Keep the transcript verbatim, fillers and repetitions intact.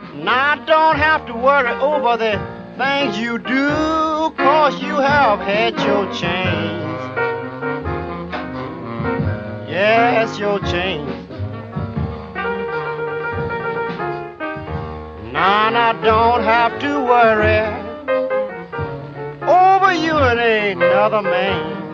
Now don't have to worry over the things you do, 'cause you have had your chance. Yes, your chance. Now, now don't have to worry over you and another man.